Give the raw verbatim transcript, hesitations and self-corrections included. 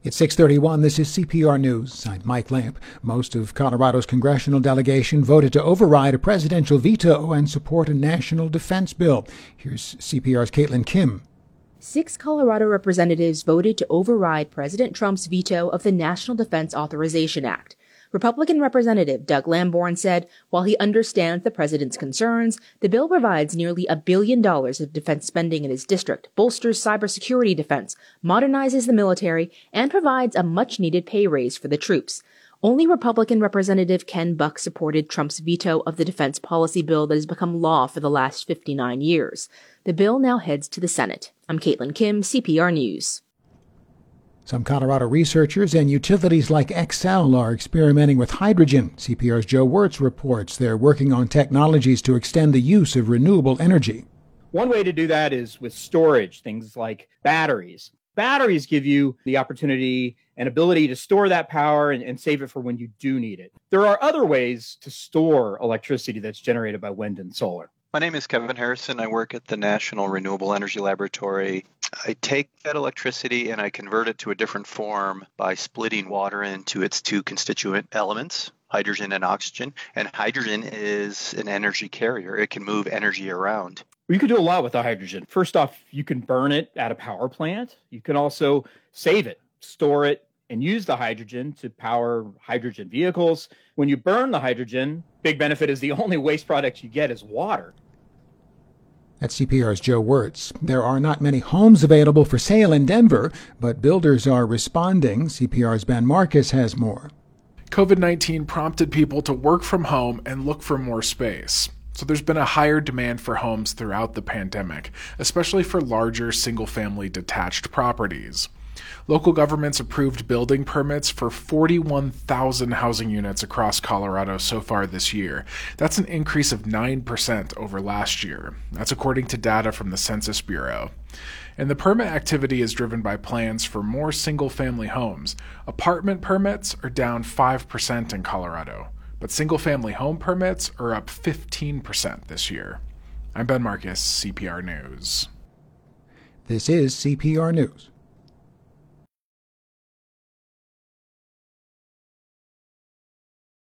It's six thirty-one. This is C P R News. I'm Mike Lamp. Most of Colorado's congressional delegation voted to override a presidential veto and support a national defense bill. Here's C P R's Caitlin Kim. Six Colorado representatives voted to override President Trump's veto of the National Defense Authorization Act. Republican Representative Doug Lamborn said while he understands the president's concerns, the bill provides nearly a billion dollars of defense spending in his district, bolsters cybersecurity defense, modernizes the military, and provides a much-needed pay raise for the troops. Only Republican Representative Ken Buck supported Trump's veto of the defense policy bill that has become law for the last fifty-nine years. The bill now heads to the Senate. I'm Caitlin Kim, C P R News. Some Colorado researchers and utilities like Xcel are experimenting with hydrogen. C P R's Joe Wirtz reports they're working on technologies to extend the use of renewable energy. One way to do that is with storage, things like batteries. Batteries give you the opportunity and ability to store that power and, and save it for when you do need it. There are other ways to store electricity that's generated by wind and solar. My name is Kevin Harrison. I work at the National Renewable Energy Laboratory. I take that electricity and I convert it to a different form by splitting water into its two constituent elements, hydrogen and oxygen. And hydrogen is an energy carrier. It can move energy around. You can do a lot with the hydrogen. First off, you can burn it at a power plant. You can also save it, store it, and use the hydrogen to power hydrogen vehicles. When you burn the hydrogen, big benefit is the only waste product you get is water. That's C P R's Joe Wirtz. There are not many homes available for sale in Denver, but builders are responding. C P R's Ben Marcus has more. COVID nineteen prompted people to work from home and look for more space. So there's been a higher demand for homes throughout the pandemic, especially for larger single-family detached properties. Local governments approved building permits for forty-one thousand housing units across Colorado so far this year. That's an increase of nine percent over last year. That's according to data from the Census Bureau. And the permit activity is driven by plans for more single-family homes. Apartment permits are down five percent in Colorado, but single-family home permits are up fifteen percent this year. I'm Ben Marcus, C P R News. This is C P R News.